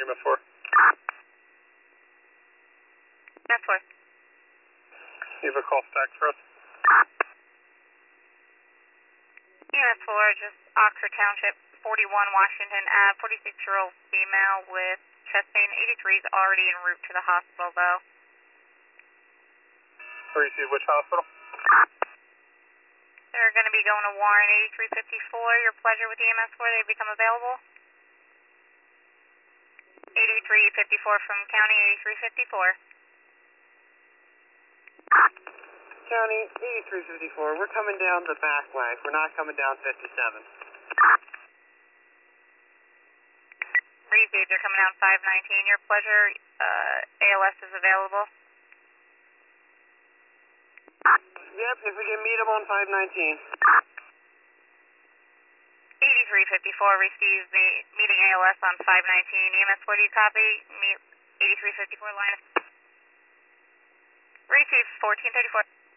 EMS4. That's what. You have a call stack for us? EMS4, just Oxford Township, 41 Washington Ave, 46-year-old female with chest pain. 83 is already en route to the hospital, though. Receive which hospital? They're going to be going to Warren 8354. Your pleasure with EMS4. They become available. 8354 from County 8354. County 8354, we're coming down the back way. We're not coming down 57. Received, they're coming down 519. Your pleasure, ALS is available. Yep, if we can meet them on 519. 8354 receives meeting ALS on 519. EMS4, do you copy? 8354 line of... Receives 1434.